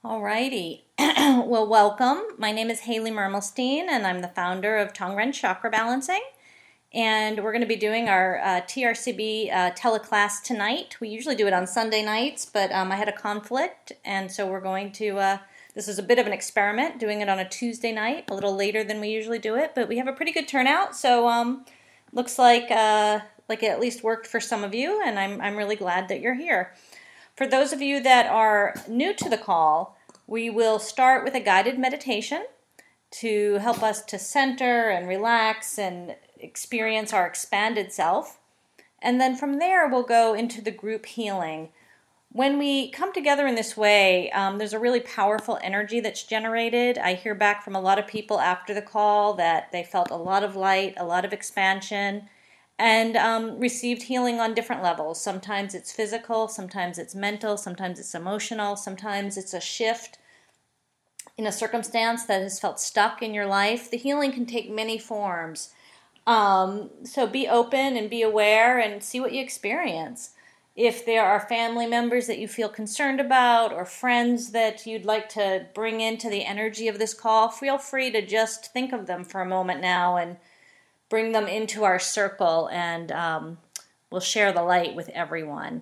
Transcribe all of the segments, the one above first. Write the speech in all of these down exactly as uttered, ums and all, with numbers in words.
Alrighty. Well, welcome. My name is Haley Mermelstein, and I'm the founder of Tongren Chakra Balancing. And we're going to be doing our uh, T R C B uh, teleclass tonight. We usually do it on Sunday nights, but um, I had a conflict, and so we're going to, uh, this is a bit of an experiment, doing it on a Tuesday night, a little later than we usually do it, but we have a pretty good turnout, so um, looks like uh, like it at least worked for some of you, and I'm, I'm really glad that you're here. For those of you that are new to the call, we will start with a guided meditation to help us to center and relax and experience our expanded self. And then from there, we'll go into the group healing. When we come together in this way, um, there's a really powerful energy that's generated. I hear back from a lot of people after the call that they felt a lot of light, a lot of expansion, and um, received healing on different levels. Sometimes it's physical, sometimes it's mental, sometimes it's emotional, sometimes it's a shift in a circumstance that has felt stuck in your life. The healing can take many forms. Um, so be open and be aware and see what you experience. If there are family members that you feel concerned about or friends that you'd like to bring into the energy of this call, feel free to just think of them for a moment now and bring them into our circle, and um, we'll share the light with everyone.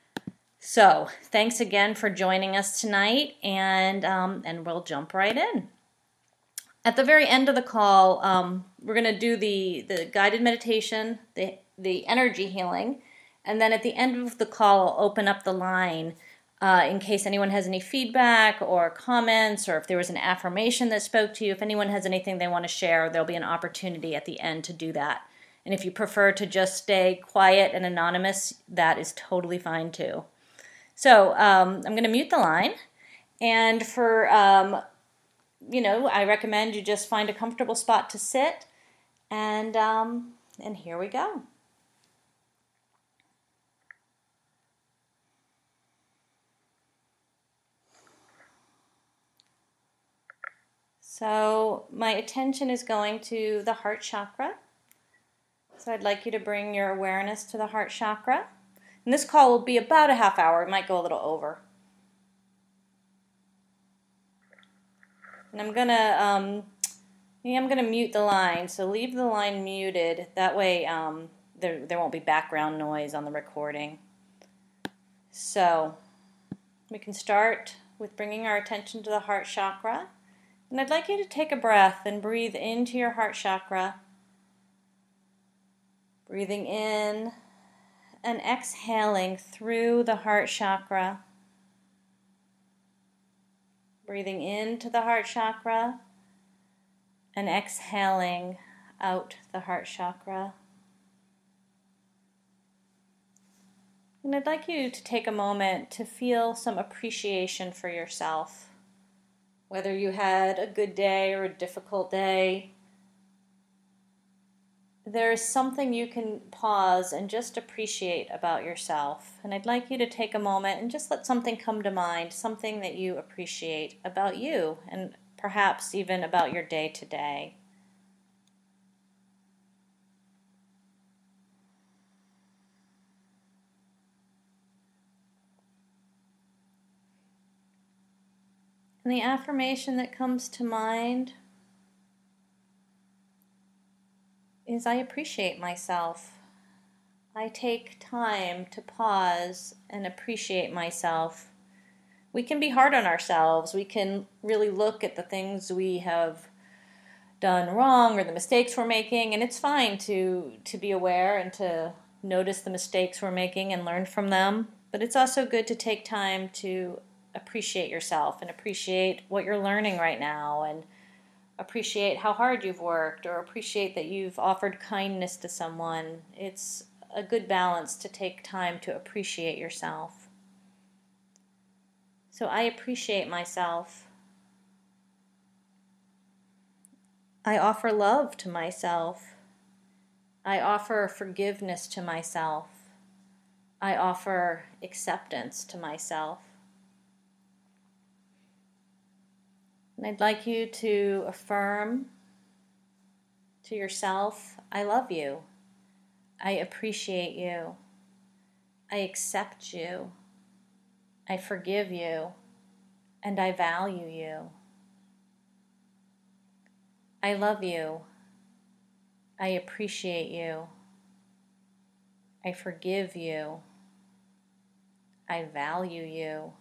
So, thanks again for joining us tonight, and um, and we'll jump right in. At the very end of the call, um, we're going to do the, the guided meditation, the, the energy healing, and then at the end of the call, I'll open up the line uh, in case anyone has any feedback or comments, or if there was an affirmation that spoke to you. If anyone has anything they want to share, there'll be an opportunity at the end to do that. And if you prefer to just stay quiet and anonymous, that is totally fine too. So um, I'm going to mute the line, and for, um, you know, I recommend you just find a comfortable spot to sit, and, um, and here we go. So my attention is going to the heart chakra. So I'd like you to bring your awareness to the heart chakra. And this call will be about a half hour. It might go a little over. And I'm gonna, um, yeah, I'm gonna mute the line. So leave the line muted. That way, um, there there won't be background noise on the recording. So we can start with bringing our attention to the heart chakra. And I'd like you to take a breath and breathe into your heart chakra. Breathing in and exhaling through the heart chakra. Breathing into the heart chakra and exhaling out the heart chakra. And I'd like you to take a moment to feel some appreciation for yourself. Whether you had a good day or a difficult day, there is something you can pause and just appreciate about yourself. And I'd like you to take a moment and just let something come to mind, something that you appreciate about you, and perhaps even about your day to day. And the affirmation that comes to mind is, I appreciate myself. I take time to pause and appreciate myself. We can be hard on ourselves. We can really look at the things we have done wrong or the mistakes we're making, and it's fine to, to be aware and to notice the mistakes we're making and learn from them. But it's also good to take time to appreciate yourself and appreciate what you're learning right now, and appreciate how hard you've worked, or appreciate that you've offered kindness to someone. It's a good balance to take time to appreciate yourself. So I appreciate myself. I offer love to myself. I offer forgiveness to myself. I offer acceptance to myself. And I'd like you to affirm to yourself, I love you. I appreciate you. I accept you. I forgive you. and I value you. I love you. I appreciate you. I forgive you. I value you.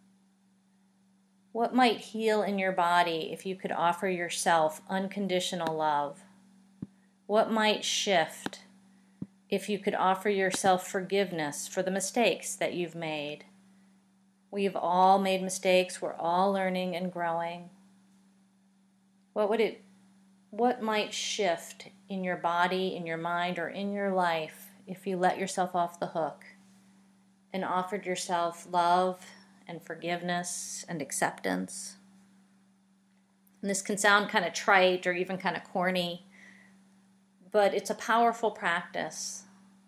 What might heal in your body if you could offer yourself unconditional love? What might shift if you could offer yourself forgiveness for the mistakes that you've made? We've all made mistakes. We're all learning and growing. What would it, what might shift in your body, in your mind, or in your life if you let yourself off the hook and offered yourself love and forgiveness and acceptance? And this can sound kind of trite or even kind of corny, but it's a powerful practice.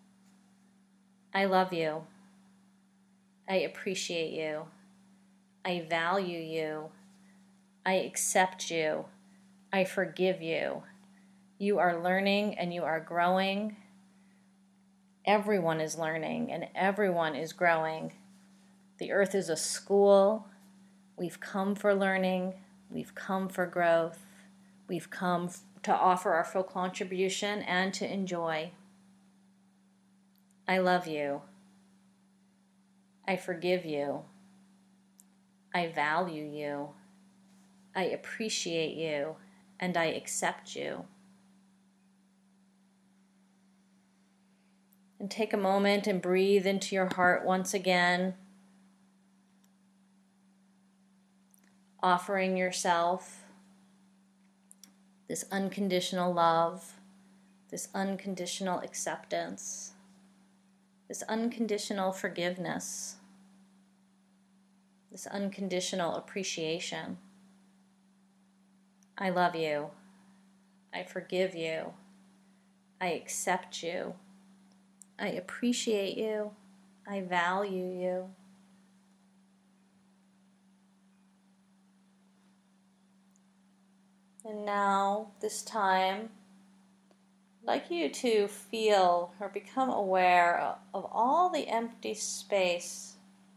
I love you. I appreciate you. I value you. I accept you. I forgive you. You are learning and you are growing. Everyone is learning and everyone is growing. The earth is a school. We've come for learning. We've come for growth. We've come to offer our full contribution and to enjoy. I love you. I forgive you. I value you. I appreciate you, and I accept you. And take a moment and breathe into your heart once again, offering yourself this unconditional love, this unconditional acceptance, this unconditional forgiveness, this unconditional appreciation. I love you. I forgive you. I accept you. I appreciate you. I value you. And now, this time, I'd like you to feel or become aware of all the empty space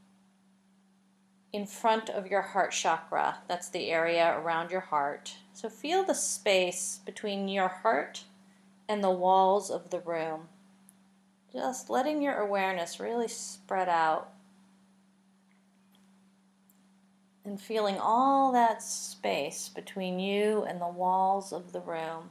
in front of your heart chakra. That's the area around your heart. So feel the space between your heart and the walls of the room. Just letting your awareness really spread out and feeling all that space between you and the walls of the room.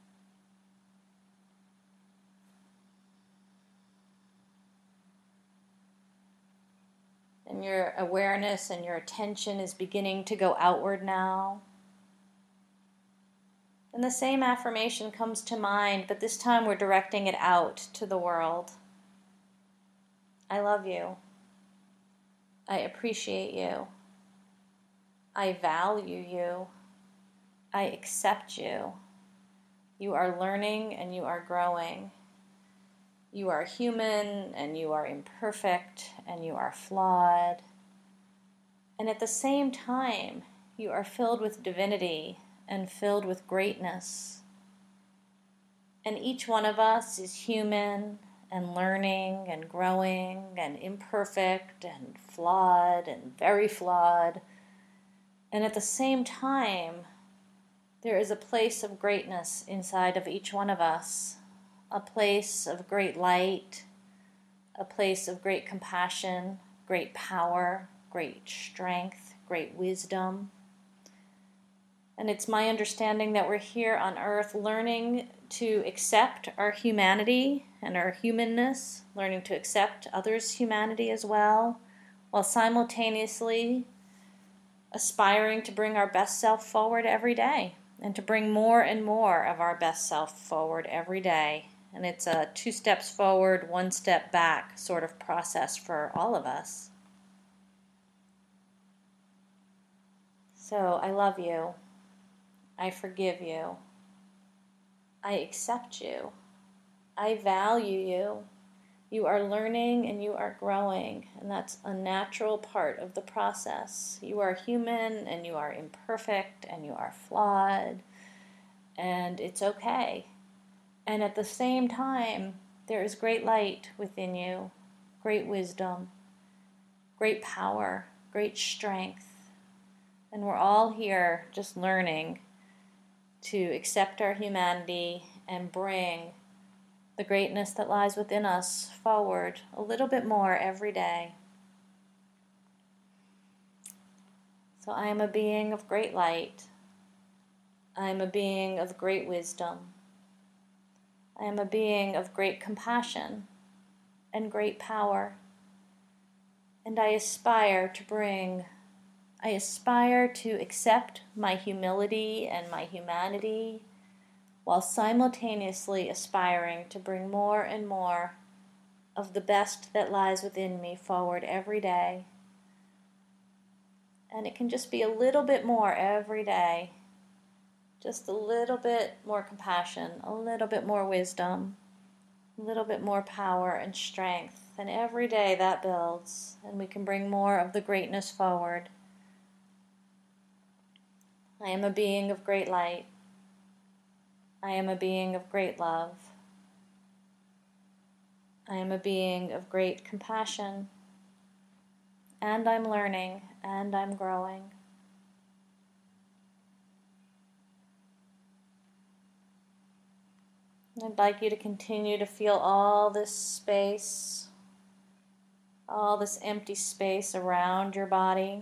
And your awareness and your attention is beginning to go outward now. And the same affirmation comes to mind, but this time we're directing it out to the world. I love you. I appreciate you. I value you. I accept you. You are learning and you are growing. You are human and you are imperfect and you are flawed. And at the same time, you are filled with divinity and filled with greatness. And each one of us is human and learning and growing and imperfect and flawed and very flawed. And at the same time, there is a place of greatness inside of each one of us, a place of great light, a place of great compassion, great power, great strength, great wisdom. And it's my understanding that we're here on earth learning to accept our humanity and our humanness, learning to accept others' humanity as well, while simultaneously aspiring to bring our best self forward every day and to bring more and more of our best self forward every day. And it's a two steps forward, one step back sort of process for all of us. So I love you. I forgive you. I accept you. I value you. You are learning and you are growing, and that's a natural part of the process. You are human and you are imperfect and you are flawed, and it's okay. And at the same time, there is great light within you, great wisdom, great power, great strength. And we're all here just learning to accept our humanity and bring the greatness that lies within us forward a little bit more every day. So I am a being of great light. I am a being of great wisdom. I am a being of great compassion and great power. And I aspire to bring, I aspire to accept my humility and my humanity while simultaneously aspiring to bring more and more of the best that lies within me forward every day. And it can just be a little bit more every day. Just a little bit more compassion, a little bit more wisdom, a little bit more power and strength. And every day that builds, and we can bring more of the greatness forward. I am a being of great light. I am a being of great love. I am a being of great compassion. And I'm learning, and I'm growing. I'd like you to continue to feel all this space, all this empty space around your body.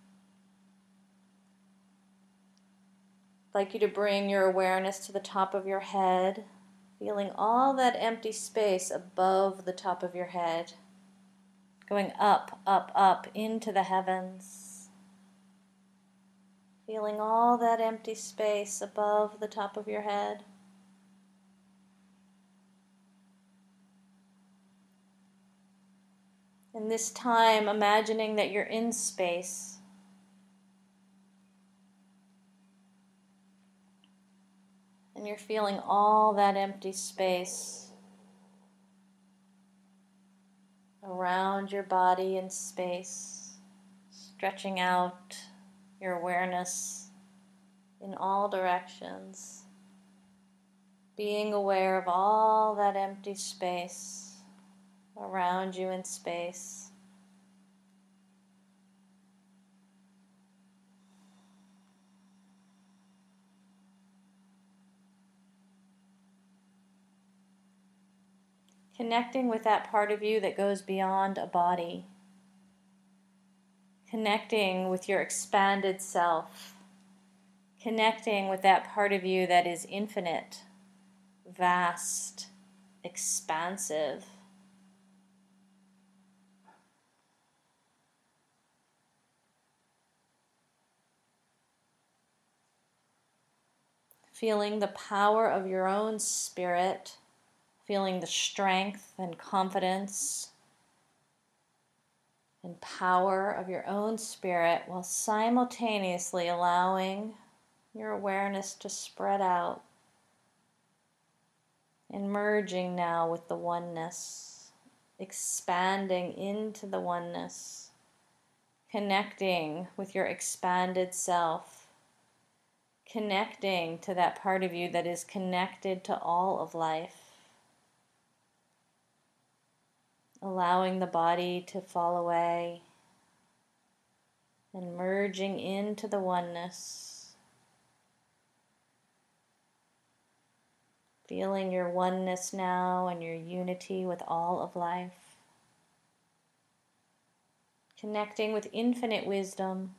I'd like you to bring your awareness to the top of your head, feeling all that empty space above the top of your head, going up, up, up into the heavens. Feeling all that empty space above the top of your head. And this time, imagining that you're in space. And you're feeling all that empty space around your body in space, stretching out your awareness in all directions, being aware of all that empty space around you in space. Connecting with that part of you that goes beyond a body. Connecting with your expanded self. Connecting with that part of you that is infinite, vast, expansive. Feeling the power of your own spirit, feeling the strength and confidence and power of your own spirit while simultaneously allowing your awareness to spread out and merging now with the oneness, expanding into the oneness, connecting with your expanded self. Connecting to that part of you that is connected to all of life. Allowing the body to fall away and merging into the oneness. Feeling your oneness now and your unity with all of life. Connecting with infinite wisdom.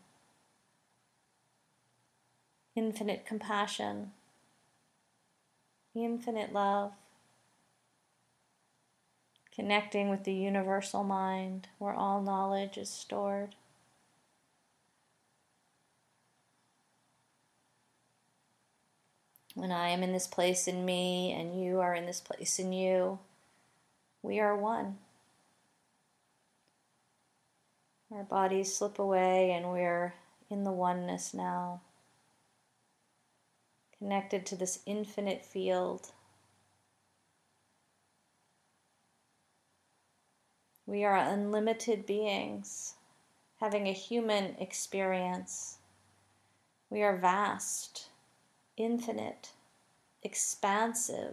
Infinite compassion, infinite love, connecting with the universal mind where all knowledge is stored. When I am in this place in me and you are in this place in you, we are one. Our bodies slip away and we're in the oneness now. Connected to this infinite field. We are unlimited beings, having a human experience. We are vast, infinite, expansive.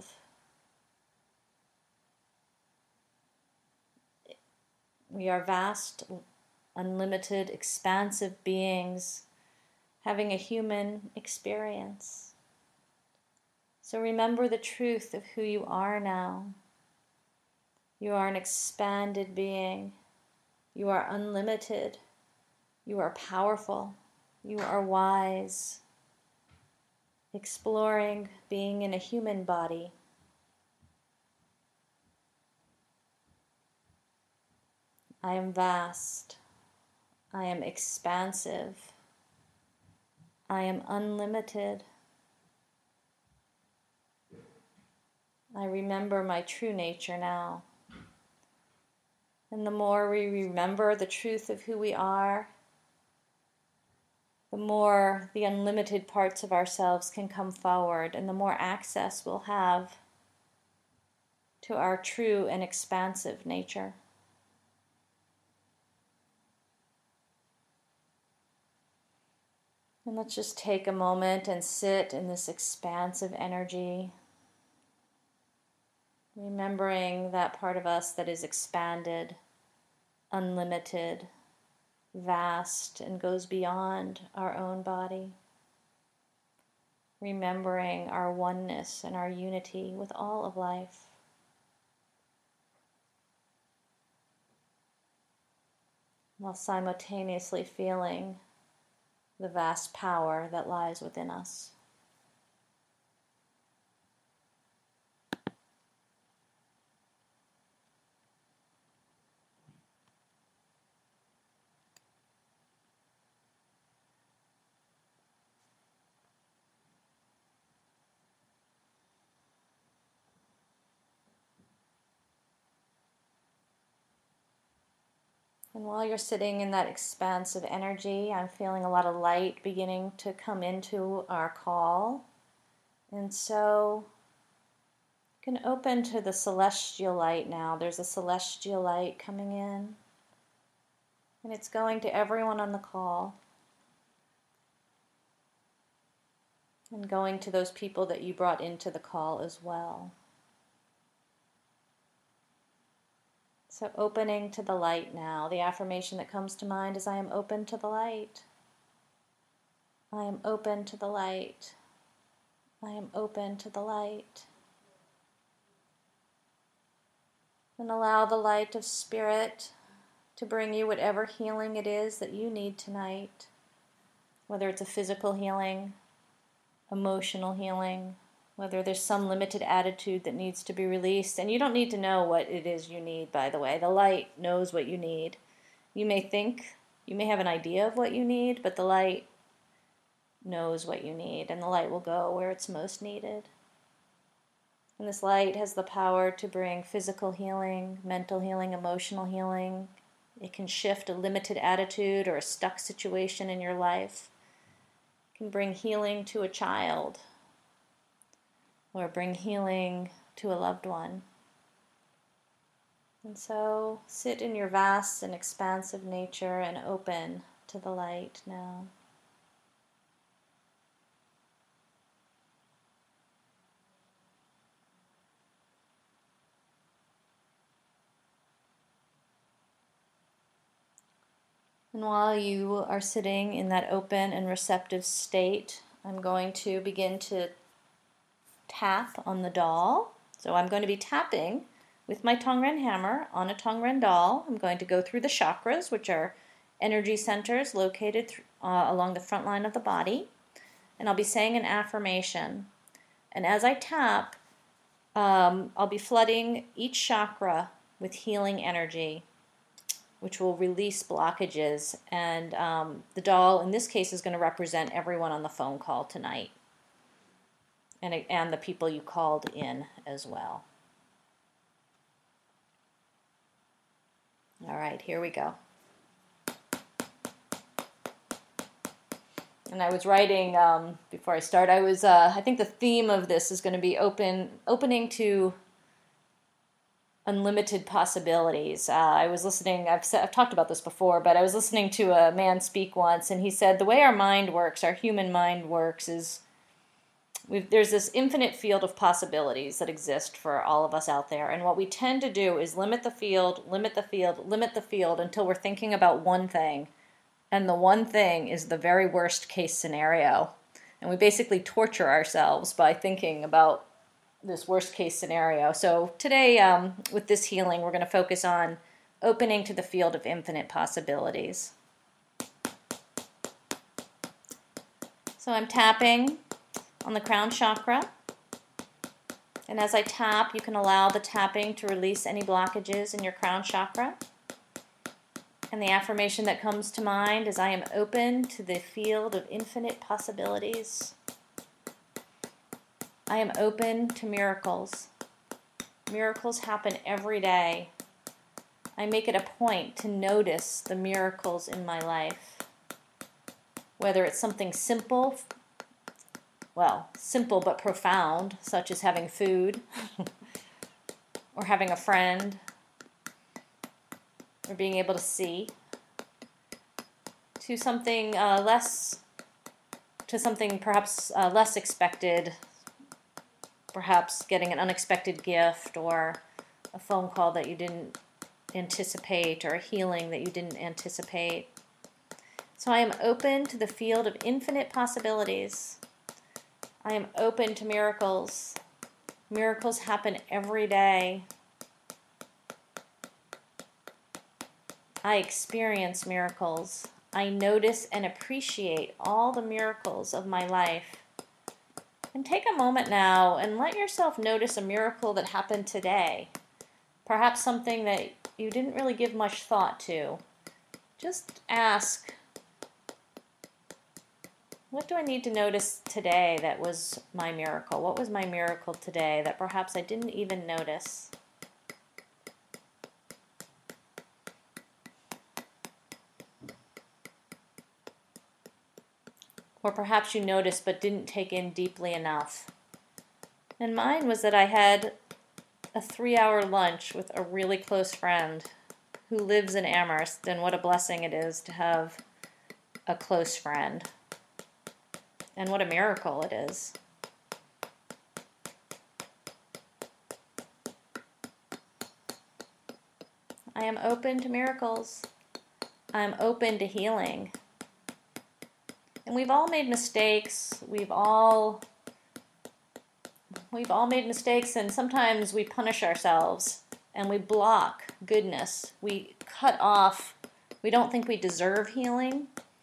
We are vast, unlimited, expansive beings having a human experience. So remember the truth of who you are now. You are an expanded being. You are unlimited. You are powerful. You are wise. Exploring being in a human body. I am vast. I am expansive. I am unlimited. I remember my true nature now. And the more we remember the truth of who we are, the more the unlimited parts of ourselves can come forward, and the more access we'll have to our true and expansive nature. And let's just take a moment and sit in this expansive energy, remembering that part of us that is expanded, unlimited, vast, and goes beyond our own body. Remembering our oneness and our unity with all of life. While simultaneously feeling the vast power that lies within us. And while you're sitting in that expansive energy, I'm feeling a lot of light beginning to come into our call. And so you can open to the celestial light now. There's a celestial light coming in. And it's going to everyone on the call. And going to those people that you brought into the call as well. So opening to the light now. The affirmation that comes to mind is I am open to the light. I am open to the light. I am open to the light. And allow the light of spirit to bring you whatever healing it is that you need tonight. Whether it's a physical healing, emotional healing, whether there's some limited attitude that needs to be released. And you don't need to know what it is you need, by the way. The light knows what you need. You may think, you may have an idea of what you need, but the light knows what you need, and the light will go where it's most needed. And this light has the power to bring physical healing, mental healing, emotional healing. It can shift a limited attitude or a stuck situation in your life. It can bring healing to a child, or bring healing to a loved one. And so sit in your vast and expansive nature and open to the light now. And while you are sitting in that open and receptive state, I'm going to begin to tap on the doll. So I'm going to be tapping with my Tongren hammer on a Tongren doll. I'm going to go through the chakras, which are energy centers located th- uh, along the front line of the body. And I'll be saying an affirmation. And as I tap, um, I'll be flooding each chakra with healing energy, which will release blockages. And um, the doll, in this case, is going to represent everyone on the phone call tonight. And, and the people you called in as well. All right, here we go. And I was writing, um, before I start, I was, uh, I think the theme of this is going to be open, opening to unlimited possibilities. Uh, I was listening, I've, said, I've talked about this before, but I was listening to a man speak once, and he said, the way our mind works, our human mind works, is We've, there's this infinite field of possibilities that exist for all of us out there. And what we tend to do is limit the field, limit the field, limit the field until we're thinking about one thing And the one thing is the very worst case scenario. And we basically torture ourselves by thinking about this worst case scenario. So today, um, with this healing, we're going to focus on opening to the field of infinite possibilities. So I'm tapping on the crown chakra. And as I tap, you can allow the tapping to release any blockages in your crown chakra. And the affirmation that comes to mind is, I am open to the field of infinite possibilities. I am open to miracles. Miracles happen every day. I make it a point to notice the miracles in my life. Whether it's something simple, well, simple but profound, such as having food, or having a friend, or being able to see, to something uh, less, to something perhaps uh, less expected, perhaps getting an unexpected gift, or a phone call that you didn't anticipate, or a healing that you didn't anticipate. So I am open to the field of infinite possibilities. I am open to miracles. Miracles happen every day. I experience miracles. I notice and appreciate all the miracles of my life. And take a moment now and let yourself notice a miracle that happened today. Perhaps something that you didn't really give much thought to. Just ask, what do I need to notice today that was my miracle? What was my miracle today that perhaps I didn't even notice? Or perhaps you noticed but didn't take in deeply enough. And mine was that I had a three-hour lunch with a really close friend who lives in Amherst, and what a blessing it is to have a close friend. And what a miracle it is. I am open to miracles. I am open to healing. And we've all made mistakes. We've all we've all made mistakes, and sometimes we punish ourselves and we block goodness. We cut off. We don't think we deserve healing.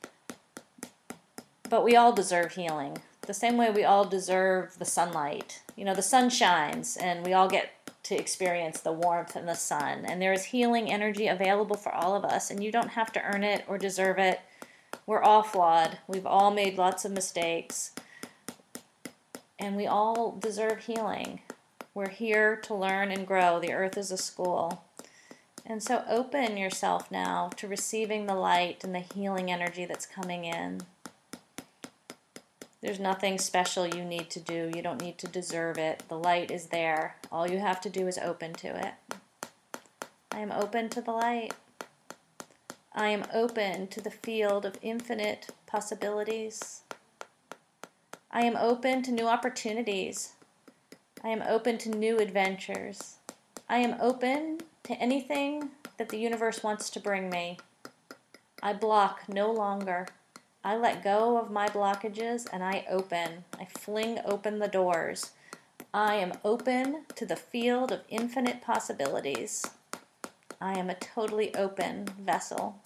But we all deserve healing. The same way we all deserve the sunlight. You know, the sun shines and we all get to experience the warmth and the sun. And there is healing energy available for all of us. And you don't have to earn it or deserve it. We're all flawed. We've all made lots of mistakes. And we all deserve healing. We're here to learn and grow. The earth is a school. And so open yourself now to receiving the light and the healing energy that's coming in. There's nothing special you need to do. You don't need to deserve it. The light is there. All you have to do is open to it. I am open to the light. I am open to the field of infinite possibilities. I am open to new opportunities. I am open to new adventures. I am open to anything that the universe wants to bring me. I block no longer. I let go of my blockages and I open. I fling open the doors. I am open to the field of infinite possibilities. I am a totally open vessel.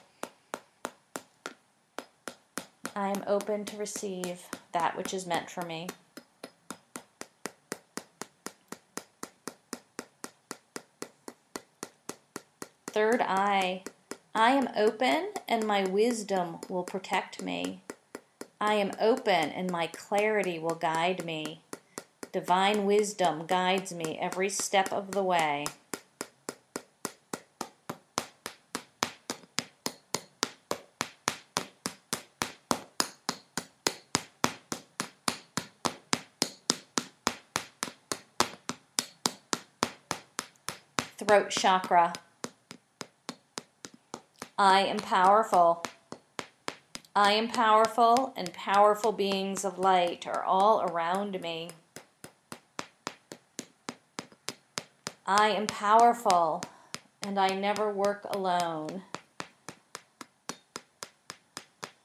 I am open to receive that which is meant for me. Third eye. I am open and my wisdom will protect me. I am open and my clarity will guide me. Divine wisdom guides me every step of the way. Throat chakra. I am powerful. I am powerful, and powerful beings of light are all around me. I am powerful, and I never work alone.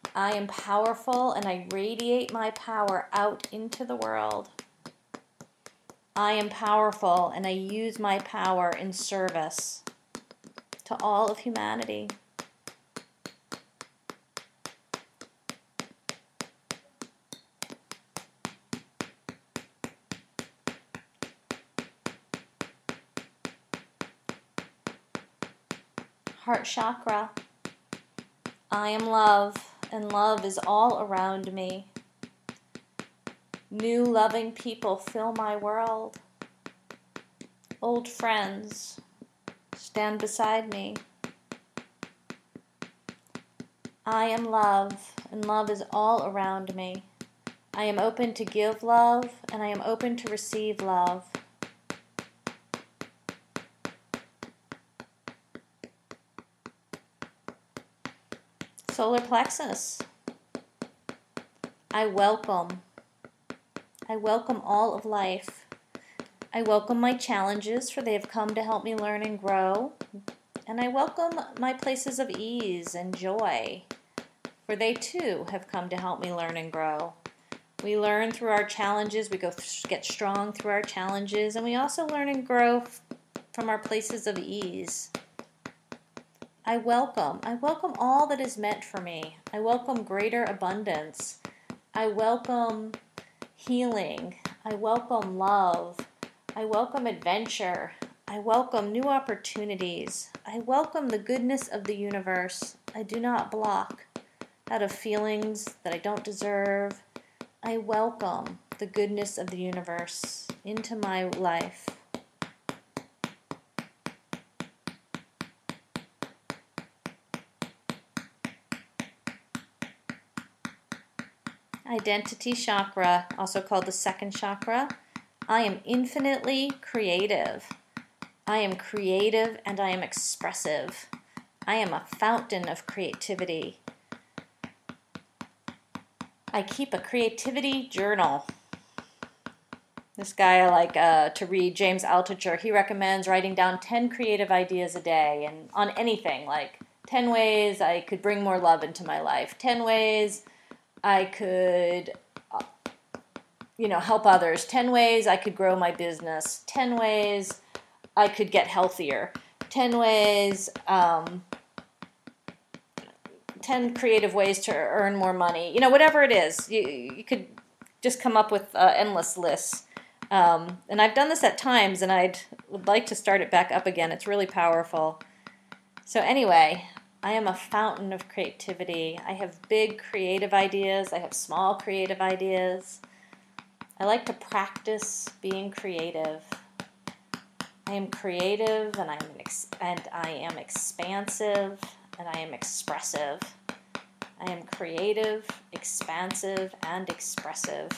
I am powerful and I radiate my power out into the world. I am powerful and I use my power in service to all of humanity. Heart chakra. I am love, and love is all around me. New loving people fill my world. Old friends stand beside me. I am love, and love is all around me. I am open to give love, and I am open to receive love. Solar plexus. I welcome. I welcome all of life. I welcome my challenges, for they have come to help me learn and grow. And I welcome my places of ease and joy, for they too have come to help me learn and grow. We learn through our challenges, we go get strong through our challenges, and we also learn and grow from our places of ease. I welcome. I welcome all that is meant for me. I welcome greater abundance. I welcome healing. I welcome love. I welcome adventure. I welcome new opportunities. I welcome the goodness of the universe. I do not block out of feelings that I don't deserve. I welcome the goodness of the universe into my life. Identity chakra, also called the second chakra. I am infinitely creative. I am creative and I am expressive. I am a fountain of creativity. I keep a creativity journal. This guy I like uh, to read, James Altucher, he recommends writing down ten creative ideas a day, and on anything, like ten ways I could bring more love into my life, ten ways I could, uh, you know, help others, ten ways I could grow my business, ten ways I could get healthier, ten ways, um, ten creative ways to earn more money, you know, whatever it is. You, you could just come up with uh, endless lists. Um, and I've done this at times, and I'd would like to start it back up again. It's really powerful. So anyway, I am a fountain of creativity. I have big creative ideas. I have small creative ideas. I like to practice being creative. I am creative, and I am ex- and I am expansive, and I am expressive. I am creative, expansive, and expressive.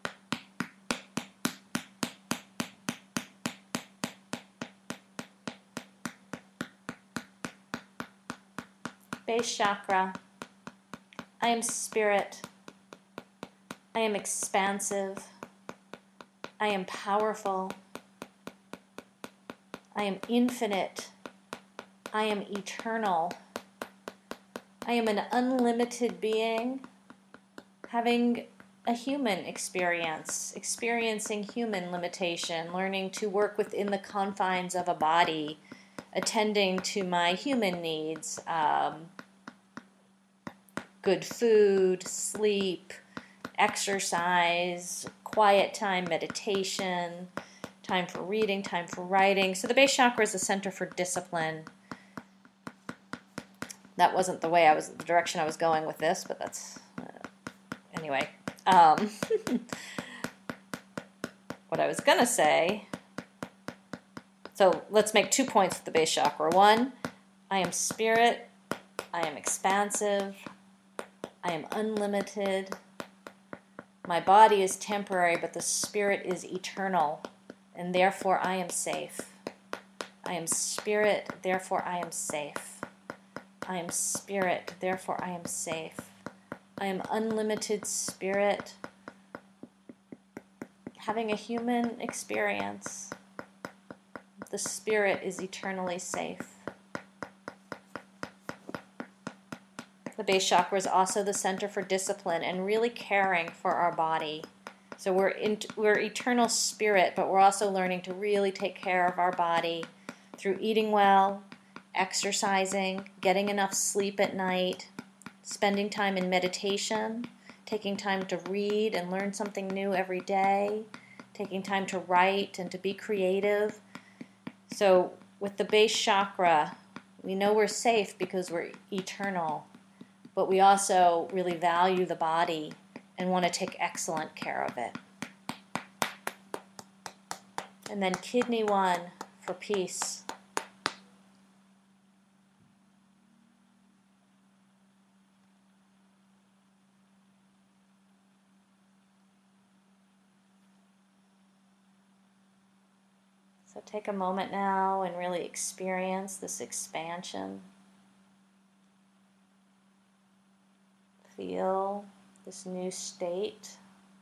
Base chakra. I am spirit. I am expansive. I am powerful. I am infinite. I am eternal. I am an unlimited being having a human experience, experiencing human limitation, learning to work within the confines of a body, attending to my human needs, um, good food, sleep, exercise, quiet time, meditation, time for reading, time for writing. So the base chakra is the center for discipline. That wasn't the way I was, the direction I was going with this, but that's, uh, anyway. Um, what I was going to say, so let's make two points with the base chakra. One, I am spirit, I am expansive, I am unlimited. My body is temporary, but the spirit is eternal, and therefore I am safe. I am spirit, therefore I am safe. I am spirit, therefore I am safe. I am unlimited spirit, having a human experience. The spirit is eternally safe. The base chakra is also the center for discipline and really caring for our body. So we're in, we're eternal spirit, but we're also learning to really take care of our body through eating well, exercising, getting enough sleep at night, spending time in meditation, taking time to read and learn something new every day, taking time to write and to be creative. So with the base chakra, we know we're safe because we're eternal, but we also really value the body and want to take excellent care of it. And then kidney one for peace. So take a moment now and really experience this expansion. Feel this new state.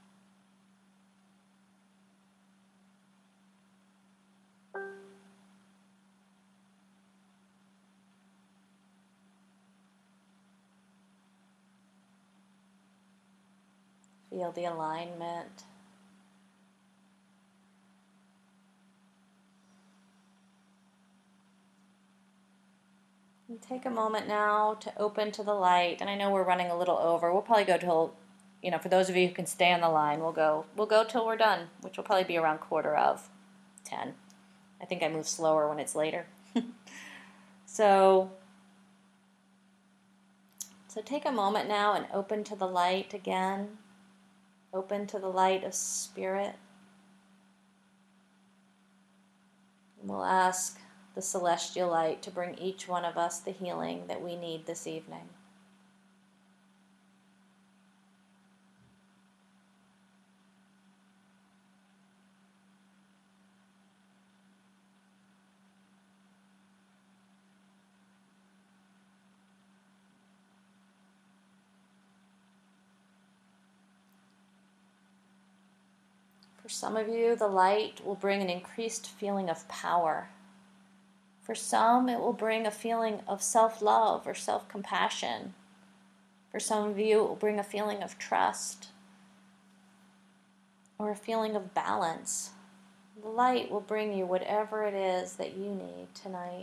Feel the alignment. And take a moment now to open to the light. And I know we're running a little over. We'll probably go till, you know, for those of you who can stay on the line, we'll go we'll go till we're done, which will probably be around quarter of ten. I think I move slower when it's later. so, so take a moment now and open to the light again. Open to the light of spirit. And we'll ask the celestial light to bring each one of us the healing that we need this evening. For some of you, the light will bring an increased feeling of power. For some, it will bring a feeling of self-love or self-compassion. For some of you, it will bring a feeling of trust or a feeling of balance. The light will bring you whatever it is that you need tonight.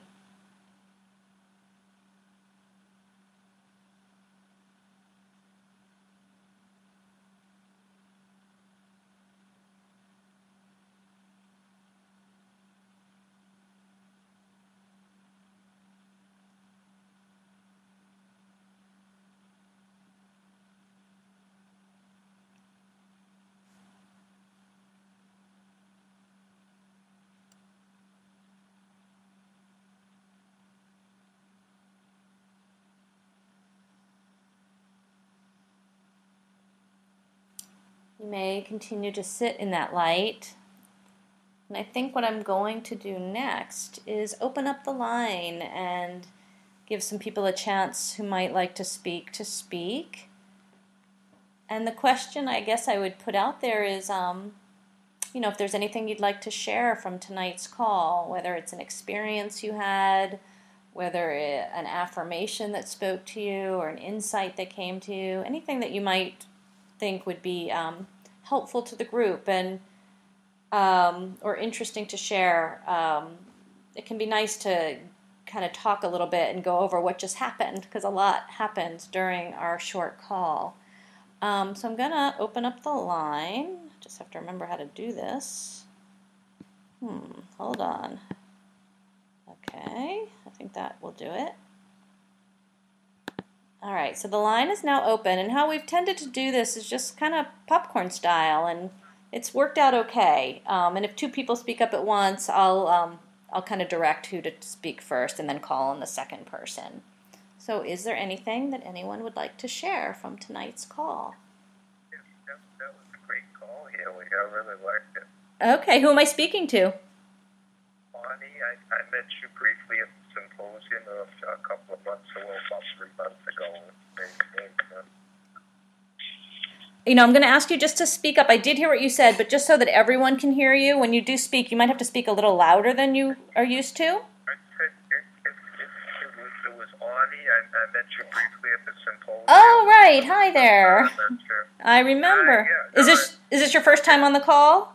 You may continue to sit in that light. And I think what I'm going to do next is open up the line and give some people a chance who might like to speak to speak. And the question I guess I would put out there is, um, you know, if there's anything you'd like to share from tonight's call, whether it's an experience you had, whether it, an affirmation that spoke to you or an insight that came to you, anything that you might think would be um, helpful to the group and um, or interesting to share. Um, it can be nice to kind of talk a little bit and go over what just happened, because a lot happened during our short call. Um, so I'm going to open up the line. Just have to remember how to do this. Hmm, hold on. Okay, I think that will do it. All right, so the line is now open, and how we've tended to do this is just kind of popcorn style, and it's worked out okay. Um, and if two people speak up at once, I'll um, I'll kind of direct who to speak first, and then call on the second person. So, is there anything that anyone would like to share from tonight's call? Yes, that, that was a great call, Haley. I really liked it. Okay, who am I speaking to? Bonnie, I, I met you briefly at the symposium a, a couple of months ago, about three months ago. And, and, uh, You know, I'm going to ask you just to speak up. I did hear what you said, but just so that everyone can hear you, when you do speak, you might have to speak a little louder than you are used to. I said it, it, it, it, was, it was Ani. I, I met you briefly at the symposium. Oh, right. Hi there. Uh, that's your- I remember. Uh, yeah, Is no, this is this your first time on the call?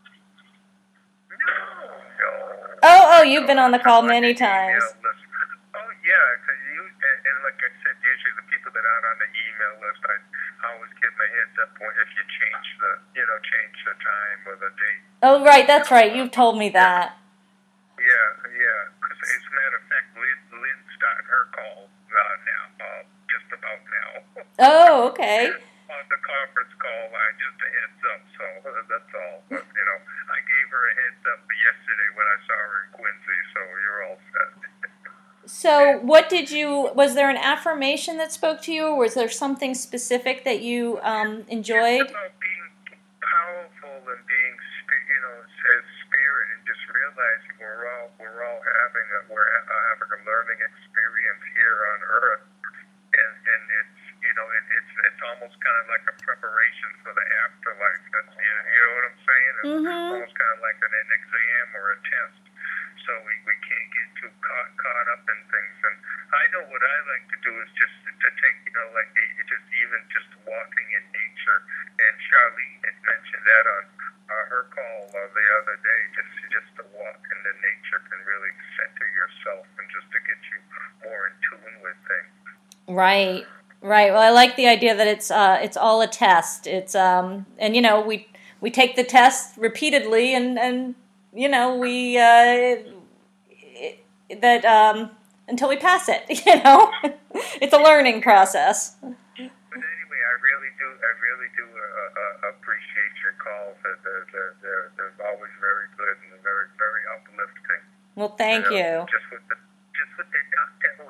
No, no. Oh, oh, you've been on the call many times. Email list. Oh, yeah, because you, and, and like I said, usually the people that aren't on the email list, I always give my heads up when if you change the, you know, change the time or the date. Oh, right. That's right. You've told me that. Yeah, yeah, because as a matter of fact, Lynn, Lynn's starting her call uh, now, uh, just about now. Oh, okay. On the conference call line, just a heads up, so uh, that's all. But, you know, I gave her a heads up yesterday when I saw her in Quincy, so you're all set. So, what did you? Was there an affirmation that spoke to you, or was there something specific that you um, enjoyed? It's about being powerful and being, spi- you know, as spirit, and just realizing we're all we're all having a we're ha- having a learning experience here on Earth, and and it's you know it, it's it's almost kind of like a preparation for the afterlife. That's you, you know what I'm saying? It's Mm-hmm. almost kind of like an, an exam or a test. So we, we can't get too caught, caught up in things. And I know what I like to do is just to take, you know, like it, it just even just walking in nature. And Charlene had mentioned that on uh, her call uh, the other day. Just just to walk into nature can really center yourself and just to get you more in tune with things. Right, right. Well, I like the idea that it's uh, it's all a test. It's um, and you know we we take the test repeatedly, and and you know we uh, it, that um until we pass it. You know, it's a learning process. But anyway, I really do, I really do uh, uh, appreciate your calls. They're, they're, they're, they're, they're always very good and very, very uplifting. Well, thank you. Know, you. Just with the, just with the doctor.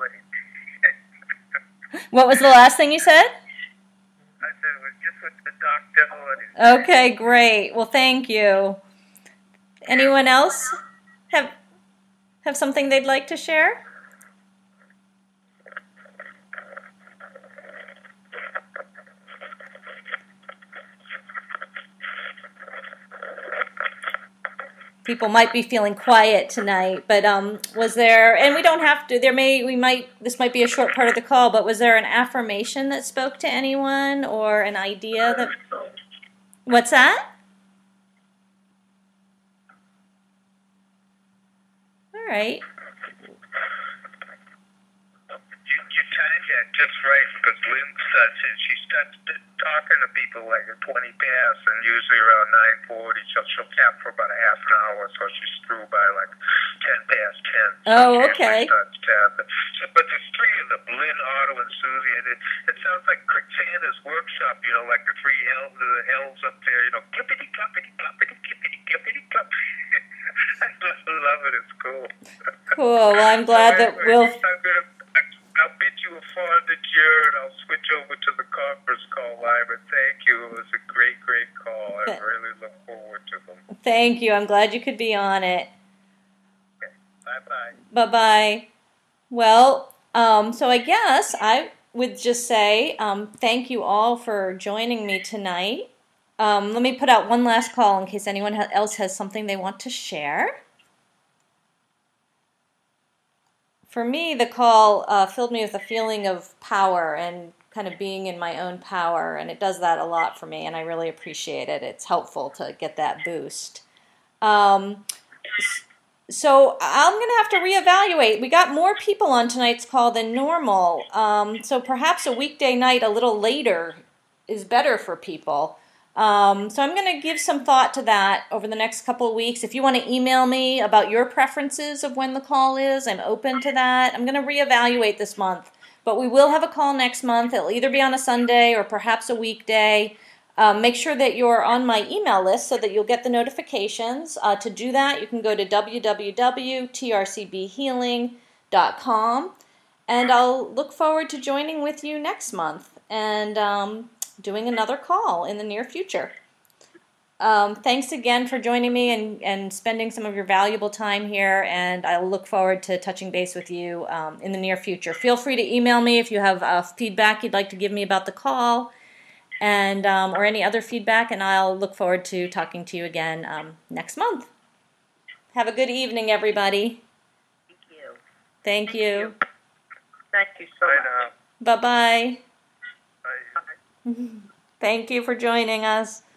What was the last thing you said? I said it was just with the doctor. Okay, great. Well, thank you. Anyone else have have something they'd like to share? People might be feeling quiet tonight, but um, was there? And we don't have to. There may we might. This might be a short part of the call, but was there an affirmation that spoke to anyone, or an idea that? What's that? All right. You, you timed that just right because Lynn starts, she starts talking to people like at twenty past, and usually around nine forty, she'll, she'll tap for about a half an hour, so she's through by like ten past ten. So Oh, she okay. Starts tapping. So, but there's three of them, Lynn, Otto, and Susie, and it, it sounds like Santa's workshop, you know, like the three L, the elves up there, you know, clippity, cloppity, cloppity, clippity, clippity, clop. I love it. It's cool. Cool. Well, I'm glad that Anyway, we'll. I'm gonna, I'll bid you a fond adieu, and I'll switch over to the conference call line. But thank you. It was a great, great call. I really look forward to them. Thank you. I'm glad you could be on it. Okay. Bye-bye. Bye-bye. Well, um, so I guess I would just say um, thank you all for joining me tonight. Um, let me put out one last call in case anyone else has something they want to share. For me, the call uh, filled me with a feeling of power and kind of being in my own power, and it does that a lot for me, and I really appreciate it. It's helpful to get that boost. Um, so I'm going to have to reevaluate. We got more people on tonight's call than normal, um, so perhaps a weekday night a little later is better for people. Um, so I'm going to give some thought to that over the next couple of weeks. If you want to email me about your preferences of when the call is, I'm open to that. I'm going to reevaluate this month, but we will have a call next month. It'll either be on a Sunday or perhaps a weekday. Um, make sure that you're on my email list so that you'll get the notifications. Uh, to do that, you can go to w w w dot t r c b healing dot com, and I'll look forward to joining with you next month. And um, doing another call in the near future. Um, thanks again for joining me and, and spending some of your valuable time here, and I look forward to touching base with you um, in the near future. Feel free to email me if you have uh, feedback you'd like to give me about the call, and um, or any other feedback, and I'll look forward to talking to you again um, next month. Have a good evening, everybody. Thank you. Thank you. Thank you so Bye much. now. Bye-bye. Bye. Thank you for joining us.